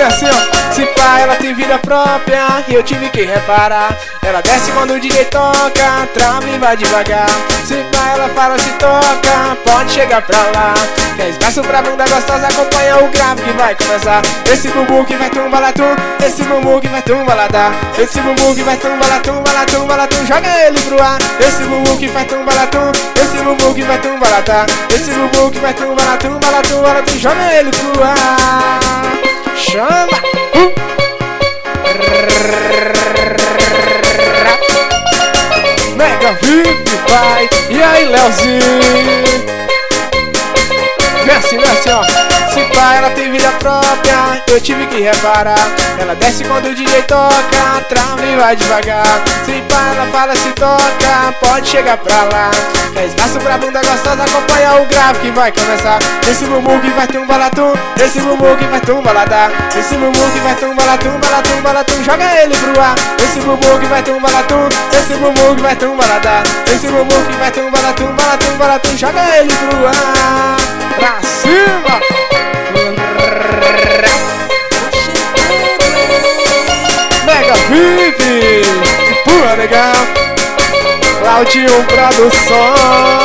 vem assim, ó. Se pá, ela tem vida própria e eu tive que reparar. Ela desce quando o DJ toca, trava e vai devagar. Se pá, ela fala, se toca, pode chegar pra lá. Quer espaço pra bunda gostosa, acompanha o grave que vai começar. Esse bumbum que vai tumbalatum, esse bumbum que vai tumbaladá. Esse bumbum que vai tumbalatum, balatum, balatum, joga ele pro ar. Esse bumbum que vai tumbalatum, esse bumbum que vai tumbaladá. Esse bumbum que vai tumbalatum, balatum, balatum, joga ele pro ar. Chama! Mega VIP, pai! E aí, Leozinho? Desce, ó. Se pá, ela tem vida própria, eu tive que reparar. Ela desce quando o DJ toca, trava e vai devagar. Se pá, ela fala, se toca, pode chegar pra lá. Quer espaço pra bunda gostosa, acompanha o grave que vai começar. Esse bumbum que vai tumbalatum, esse bumbum que vai tumbaladá. Esse bumbum que vai tumbalatum, balatum, balatum, joga ele pro ar. Esse bumbum que vai tumbalatum, esse bumbum que vai tumbaladá. Esse bumbum que vai tumbalatum, balatum, balatum, joga ele pro ar. Pra cima! Mega VIP! Pura legal! Claudinho Produções!